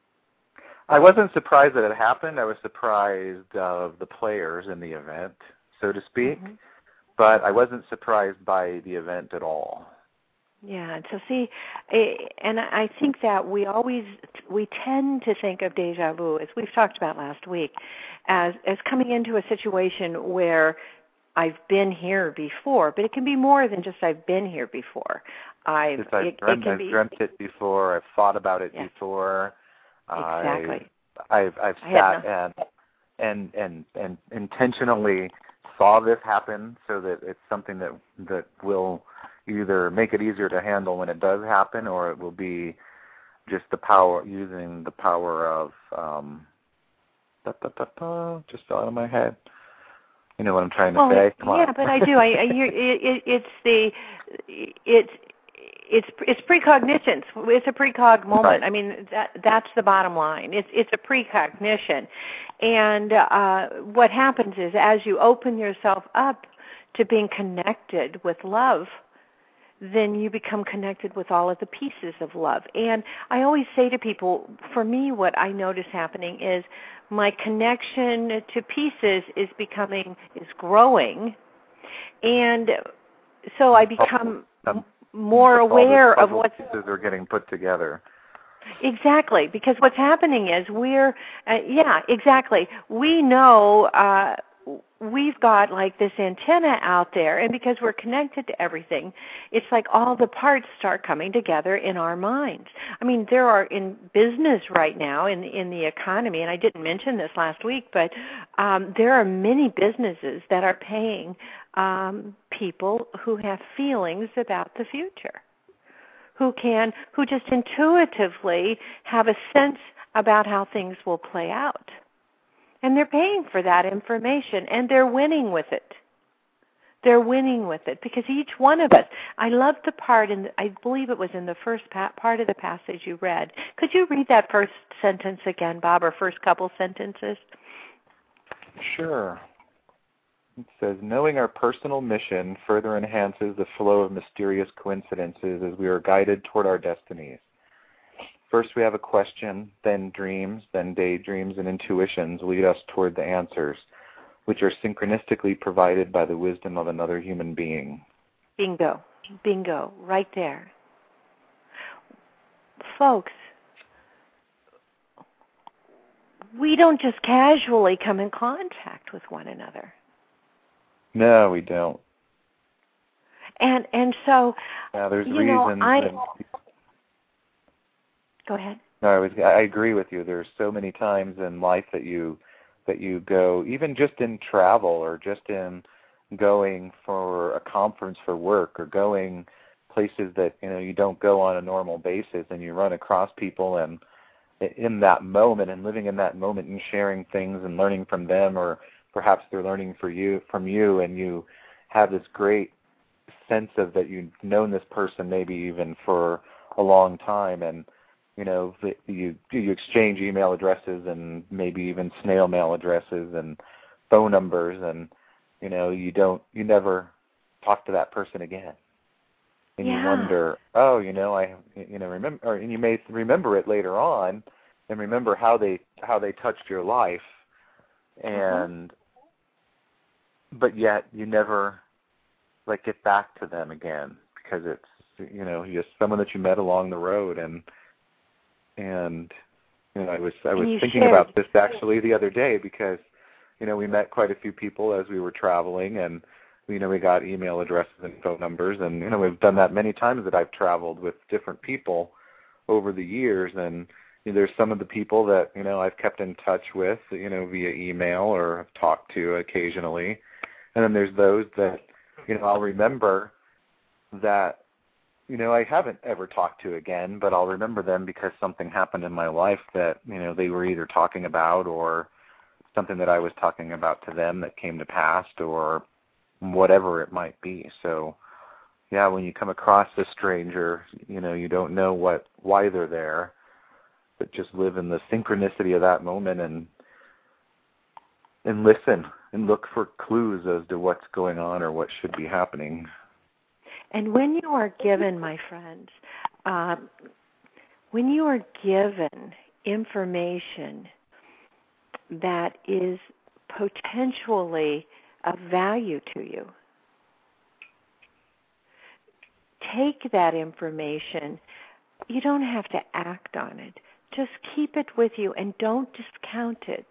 I wasn't surprised that it happened. I was surprised of the players in the event, so to speak, mm-hmm. but I wasn't surprised by the event at all. Yeah, and so see, and I think that we always, we tend to think of deja vu, as we've talked about last week, as as coming into a situation where I've been here before, but it can be more than just I've been here before. I've, I've, it, dreamt, it can I've be, dreamt it before, I've thought about it yeah. before. Exactly. I've, I've, I've sat and, and, and, and intentionally saw this happen so that it's something that, that will either make it easier to handle when it does happen, or it will be just the power, using the power of, um, da, da, da, da, just fell out of my head. You know what I'm trying to well, say? Come yeah, on. but I do. I, I hear it, it, it's the, it's, it's, it's precognition. It's a precog moment. Right. I mean, that, that's the bottom line. It's, it's a precognition. And uh, what happens is as you open yourself up to being connected with love, then you become connected with all of the pieces of love. And I always say to people, for me, what I notice happening is my connection to pieces is becoming, is growing. And so I become um, more aware of what pieces are getting put together. Exactly, because what's happening is we're, uh, yeah, exactly. We know, uh, we've got like this antenna out there, and because we're connected to everything, it's like all the parts start coming together in our minds. I mean, there are in business right now, in in the economy, and I didn't mention this last week, but um, there are many businesses that are paying um, people who have feelings about the future, who can, who just intuitively have a sense about how things will play out. And they're paying for that information, and they're winning with it. They're winning with it because each one of us, I love the part, in the, I believe it was in the first pa- part of the passage you read. Could you read that first sentence again, Bob, or first couple sentences? Sure. It says, knowing our personal mission further enhances the flow of mysterious coincidences as we are guided toward our destinies. First we have a question, then dreams, then daydreams and intuitions lead us toward the answers, which are synchronistically provided by the wisdom of another human being. Bingo. Bingo. Right there. Folks, we don't just casually come in contact with one another. No, we don't. And and so, yeah, there's you reasons. know, I... And, Go ahead. No, I was. I agree with you. There's so many times in life that you that you go, even just in travel or just in going for a conference for work or going places that you know you don't go on a normal basis, and you run across people and in that moment and living in that moment and sharing things and learning from them, or perhaps they're learning for you from you, and you have this great sense of that you've known this person maybe even for a long time, and you know, you you exchange email addresses and maybe even snail mail addresses and phone numbers, and you know, you don't, you never talk to that person again, and yeah. you wonder, oh, you know, I, you know, remember, or, and you may remember it later on, and remember how they how they touched your life, and uh-huh. but yet you never like get back to them again because it's you know just someone that you met along the road. and. And you know, I was I was thinking shared. about this actually the other day because you know we met quite a few people as we were traveling, and you know we got email addresses and phone numbers, and you know we've done that many times that I've traveled with different people over the years, and you know, there's some of the people that you know I've kept in touch with you know via email or have talked to occasionally, and then there's those that you know I'll remember that. You know, I haven't ever talked to again, but I'll remember them because something happened in my life that, you know, they were either talking about or something that I was talking about to them that came to pass, or whatever it might be. So, yeah, when you come across a stranger, you know, you don't know what why they're there, but just live in the synchronicity of that moment and and listen and look for clues as to what's going on or what should be happening. And when you are given, my friends, uh, when you are given information that is potentially of value to you, take that information. You don't have to act on it. Just keep it with you and don't discount it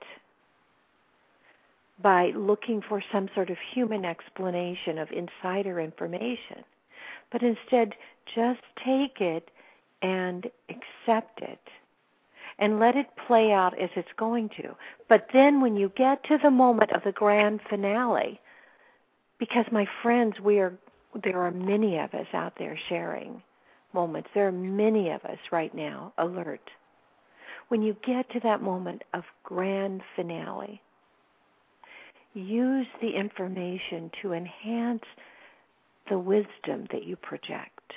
by looking for some sort of human explanation of insider information. But instead, just take it and accept it and let it play out as it's going to. But then when you get to the moment of the grand finale, because my friends, we are there are many of us out there sharing moments. There are many of us right now alert. When you get to that moment of grand finale, use the information to enhance the wisdom that you project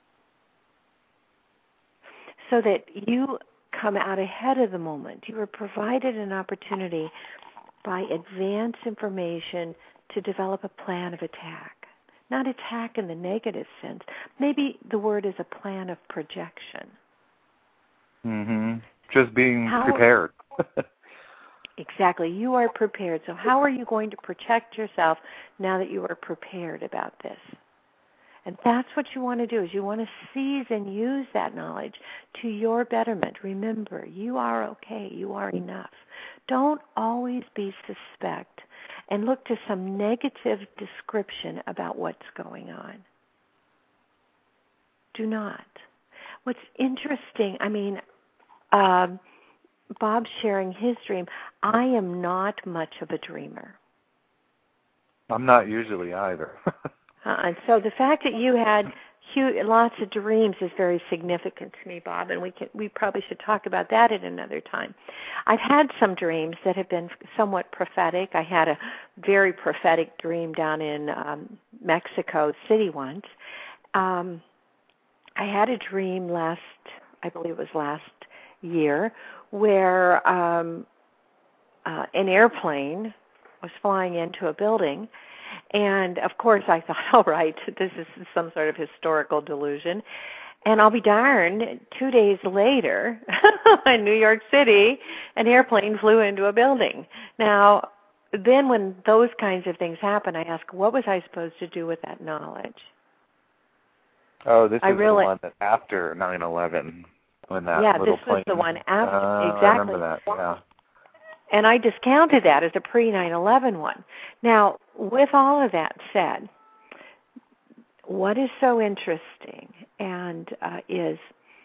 so that you come out ahead of the moment. You are provided an opportunity by advanced information to develop a plan of attack. Not attack in the negative sense. Maybe the word is a plan of projection. Mm-hmm. Just being How, prepared. Exactly. You are prepared. So how are you going to protect yourself now that you are prepared about this? And that's what you want to do, is you want to seize and use that knowledge to your betterment. Remember, you are okay. You are enough. Don't always be suspect and look to some negative description about what's going on. Do not. What's interesting, I mean, um, Bob's sharing his dream. I am not much of a dreamer. I'm not usually either. Uh, and so the fact that you had huge, lots of dreams is very significant to me, Bob, and we can, we probably should talk about that at another time. I've had some dreams that have been somewhat prophetic. I had a very prophetic dream down in um, Mexico City once. Um, I had a dream last, I believe it was last year, where um, uh, an airplane was flying into a building. And, of course, I thought, all right, this is some sort of historical delusion. And I'll be darned, two days later, in New York City, an airplane flew into a building. Now, then when those kinds of things happen, I ask, what was I supposed to do with that knowledge? Oh, this I is really, the one that's after nine eleven, when that yeah, little this plane... was the one after, uh, exactly. I remember that, yeah. And I discounted that as a pre nine eleven one. Now, with all of that said, what is so interesting and uh, is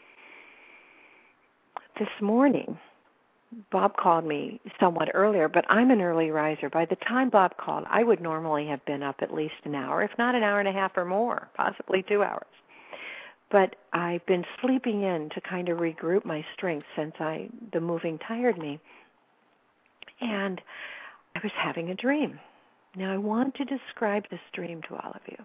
this morning, Bob called me somewhat earlier, but I'm an early riser. By the time Bob called, I would normally have been up at least an hour, if not an hour and a half or more, possibly two hours. But I've been sleeping in to kind of regroup my strength since I the moving tired me. And I was having a dream. Now, I want to describe this dream to all of you.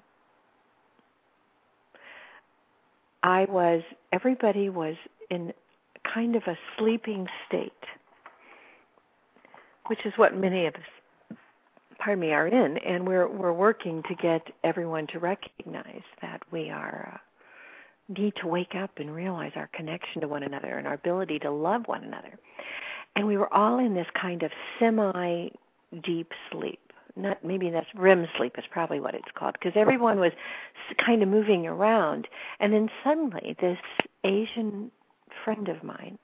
I was, everybody was in kind of a sleeping state, which is what many of us, pardon me, are in. And we're we're working to get everyone to recognize that we are uh, need to wake up and realize our connection to one another and our ability to love one another. And we were all in this kind of semi-deep sleep. Not maybe that's R E M sleep is probably what it's called, because everyone was kind of moving around. And then suddenly this Asian friend of mine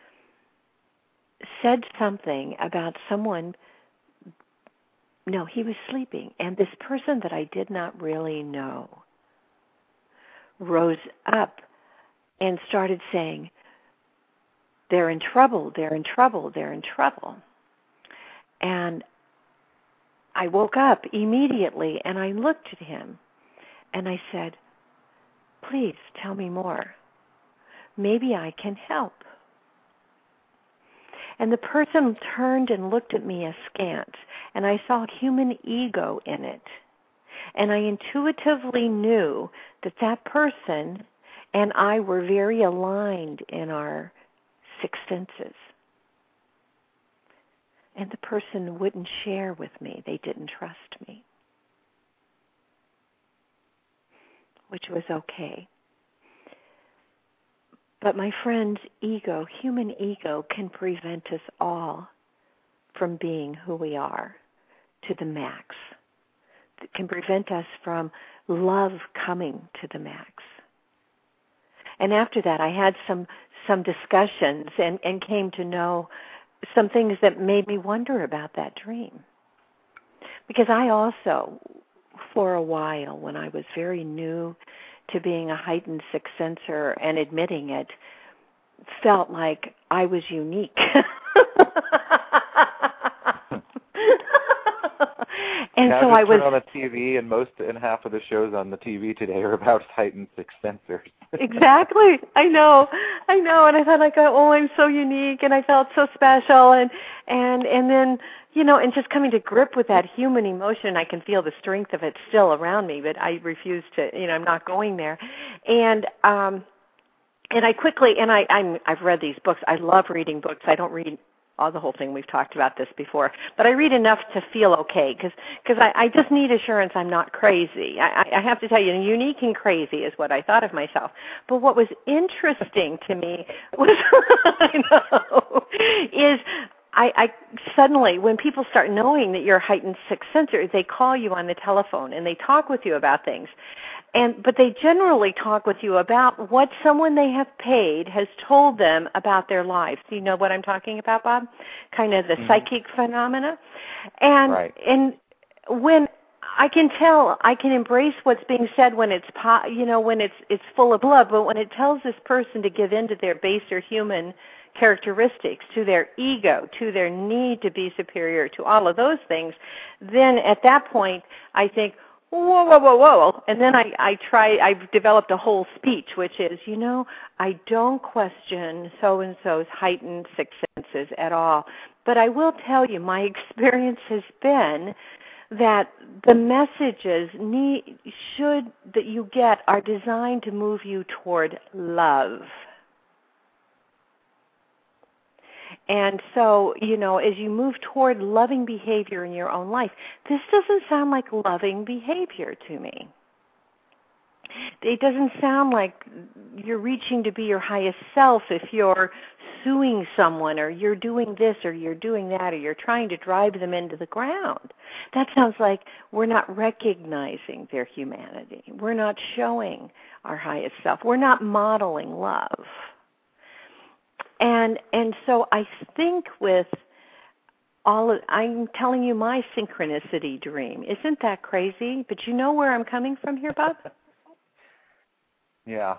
said something about someone, no, he was sleeping. And this person that I did not really know rose up and started saying, they're in trouble, they're in trouble, they're in trouble. And I woke up immediately and I looked at him and I said, please tell me more. Maybe I can help. And the person turned and looked at me askance, and I saw human ego in it. And I intuitively knew that that person and I were very aligned in our six senses. And the person wouldn't share with me. They didn't trust me, which was okay. But my friend's ego, human ego, can prevent us all from being who we are to the max. It can prevent us from love coming to the max. And after that, I had some some discussions and, and came to know some things that made me wonder about that dream. Because I also, for a while, when I was very new to being a heightened sixth sensor and admitting it, felt like I was unique. And now so just I was turn on the T V, and most and half of the shows on the T V today are about heightened sixth sensors. Exactly. I know. I know. And I thought like, oh, I'm so unique, and I felt so special, and and and then you know, and just coming to grip with that human emotion, I can feel the strength of it still around me, but I refuse to. You know, I'm not going there, and um, and I quickly and I I'm I've read these books. I love reading books. I don't read all the whole thing. We've talked about this before, but I read enough to feel okay because because I, I just need assurance I'm not crazy. I, I have to tell you, unique and crazy is what I thought of myself. But what was interesting to me was, I know, is I, I suddenly, when people start knowing that you're a heightened sixth sensor, they call you on the telephone and they talk with you about things. And but they generally talk with you about what someone they have paid has told them about their lives. Do you know what I'm talking about, Bob? Kind of the mm-hmm. psychic phenomena. And right. and when I can tell, I can embrace what's being said when it's po- you know when it's it's full of love. But when it tells this person to give in to their baser human characteristics, to their ego, to their need to be superior, to all of those things, then at that point I think, whoa, whoa, whoa, whoa. And then I, I try, I've developed a whole speech, which is, you know, I don't question so-and-so's heightened sixth senses at all. But I will tell you, my experience has been that the messages need, should, that you get are designed to move you toward love. And so, you know, as you move toward loving behavior in your own life, this doesn't sound like loving behavior to me. It doesn't sound like you're reaching to be your highest self if you're suing someone or you're doing this or you're doing that or you're trying to drive them into the ground. That sounds like we're not recognizing their humanity. We're not showing our highest self. We're not modeling love. And and so I think with all of, I'm telling you my synchronicity dream. Isn't that crazy? But you know where I'm coming from here, Bob? Yeah.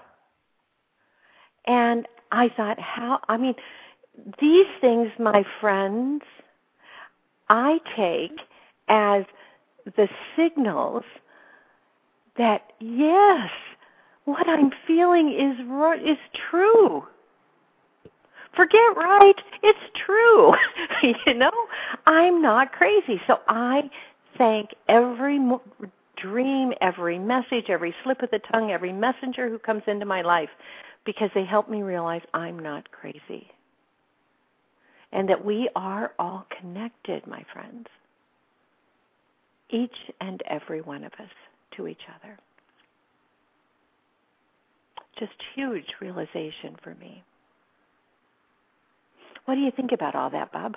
And I thought, how, I mean, these things, my friends, I take as the signals that, yes, what I'm feeling is is true. Forget right, it's true. You know, I'm not crazy. So I thank every mo- dream, every message, every slip of the tongue, every messenger who comes into my life because they help me realize I'm not crazy. And that we are all connected, my friends. Each and every one of us to each other. Just huge realization for me. What do you think about all that, Bob?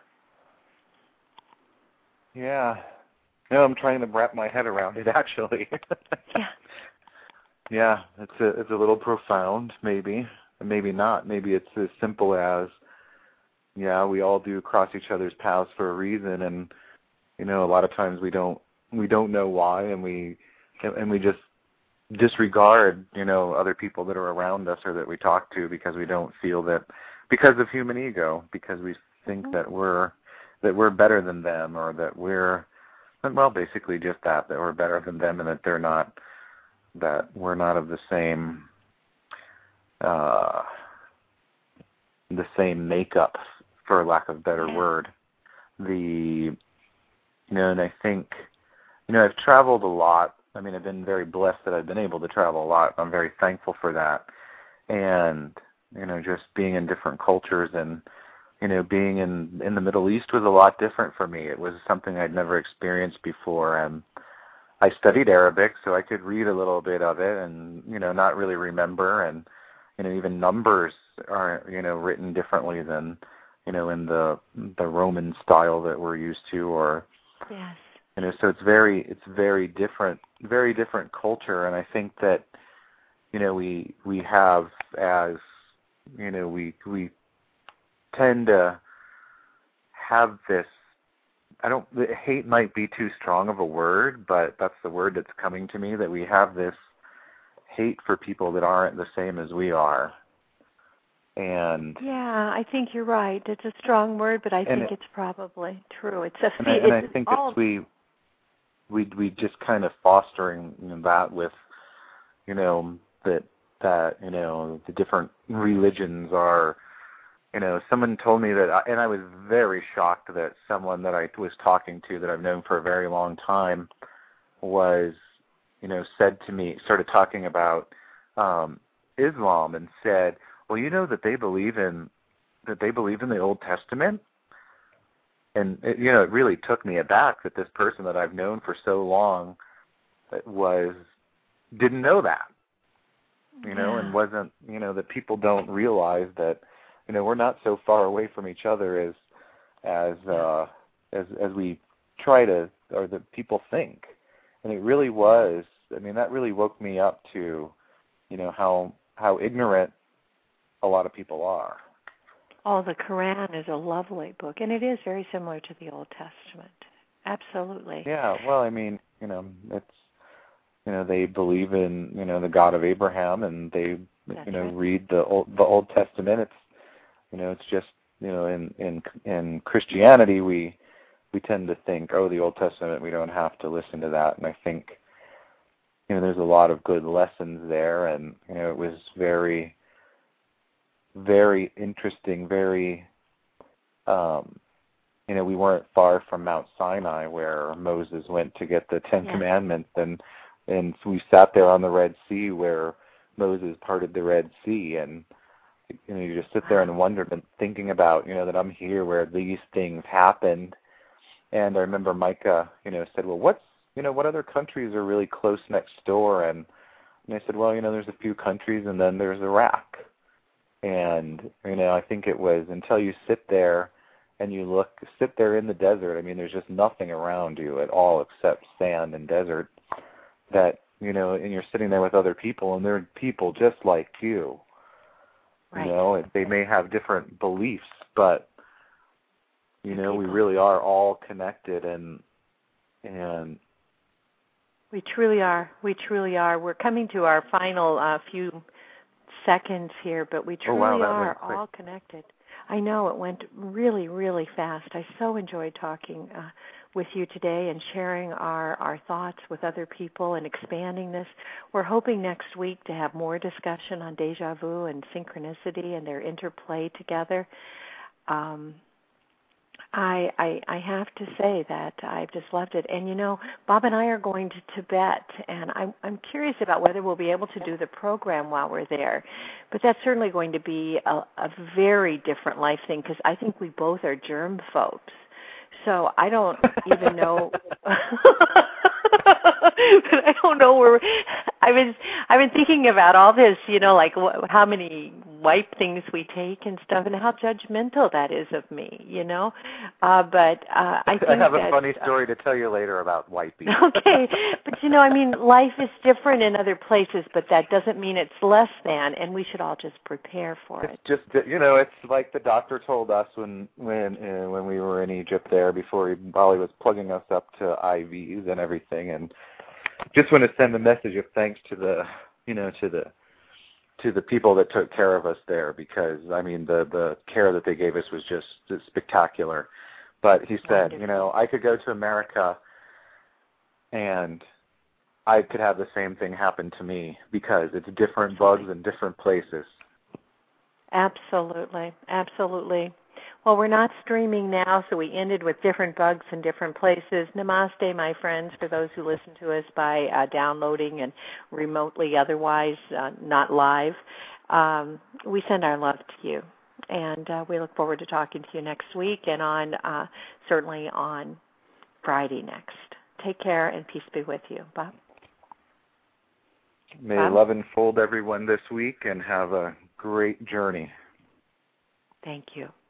Yeah. No, I'm trying to wrap my head around it, actually. Yeah. Yeah, it's a, it's a little profound, maybe. Maybe not. Maybe it's as simple as, yeah, we all do cross each other's paths for a reason, and, you know, a lot of times we don't we don't know why, and we and we just disregard, you know, other people that are around us or that we talk to because we don't feel that, because of human ego, because we think that we're that we're better than them, or that we're, well, basically just that, that we're better than them, and that they're not, that we're not of the same, uh, the same makeup for lack of a better yeah. word. The, you know, and I think, you know, I've traveled a lot. I mean, I've been very blessed that I've been able to travel a lot. I'm very thankful for that. And, you know, just being in different cultures and, you know, being in, in the Middle East was a lot different for me. It was something I'd never experienced before. And I studied Arabic, so I could read a little bit of it and, you know, not really remember. And, you know, even numbers are, you know, written differently than, you know, in the the Roman style that we're used to, or, yes. you know, so it's very, it's very different, very different culture. And I think that, you know, we, we have as, you know, we, we tend to have this, I don't, hate might be too strong of a word, but that's the word that's coming to me, that we have this hate for people that aren't the same as we are. And yeah, I think you're right. It's a strong word, but I think it, it's probably true. It's a and I, and it's I think all it's we we we just kind of fostering, you know, that with, you know, that that you know the different religions are, you know, someone told me that, I, and I was very shocked that someone that I was talking to that I've known for a very long time was, you know, said to me, started talking about um, Islam and said, well, you know that they believe in that they believe in the Old Testament, and it, you know, it really took me aback that this person that I've known for so long was didn't know that, you yeah. know, and wasn't, you know, that people don't realize that, you know, we're not so far away from each other as as uh, as as we try to, or that people think, and it really was. I mean, that really woke me up to, you know, how how ignorant a lot of people are. Oh, the Quran is a lovely book, and it is very similar to the Old Testament. Absolutely. Yeah, well, I mean, you know, it's, you know, they believe in, you know, the God of Abraham, and they, That's you know, right. read the Old, the Old Testament. It's, you know, it's just, you know, in in in Christianity, we we tend to think, oh, the Old Testament, we don't have to listen to that, and I think, you know, there's a lot of good lessons there, and, you know, it was very, very interesting, very, um, you know, we weren't far from Mount Sinai where Moses went to get the Ten Yeah. Commandments, and and we sat there on the Red Sea where Moses parted the Red Sea, and, you know, you just sit there and wonder, and thinking about, you know, that I'm here where these things happened. And I remember Micah, you know, said, well, what's, you know, what other countries are really close next door? And, and I said, well, you know, there's a few countries, and then there's Iraq. And, you know, I think it was until you sit there and you look, sit there in the desert, I mean, there's just nothing around you at all except sand and desert, that, you know, and you're sitting there with other people, and they're people just like you. Right. You know, and they may have different beliefs, but, you know, we really are all connected, and, and we truly are. We truly are. We're coming to our final uh, few seconds here, but we truly oh, wow, that are went quick. all connected. I know it went really, really fast. I so enjoyed talking uh, with you today and sharing our, our thoughts with other people and expanding this. We're hoping next week to have more discussion on deja vu and synchronicity and their interplay together. Um, I, I I have to say that I've just loved it. And, you know, Bob and I are going to Tibet, and I'm, I'm curious about whether we'll be able to do the program while we're there. But that's certainly going to be a, a very different life thing, because I think we both are germ folks. So I don't even know. But I don't know where. I've been I've been thinking about all this, you know, like wh- how many wipe things we take and stuff, and how judgmental that is of me, you know. Uh, but uh, I think I have a that, funny story to tell you later about wiping. Okay, but you know, I mean, life is different in other places, but that doesn't mean it's less than, and we should all just prepare for It's it. just that, you know, it's like the doctor told us when when uh, when we were in Egypt there before he, while he was plugging us up to I Vs and everything, and just want to send a message of thanks to the, you know, to the to the people that took care of us there, because I mean the the care that they gave us was just spectacular. But he said, Wonderful. you know, I could go to America and I could have the same thing happen to me, because it's different bugs in different places. Absolutely, absolutely. Well, we're not streaming now, so we ended with different bugs in different places. Namaste, my friends, for those who listen to us by uh, downloading and remotely otherwise, uh, not live. Um, we send our love to you, and uh, we look forward to talking to you next week and on uh, certainly on Friday next. Take care, and peace be with you. Bob? May Bob? love enfold everyone this week, and have a great journey. Thank you.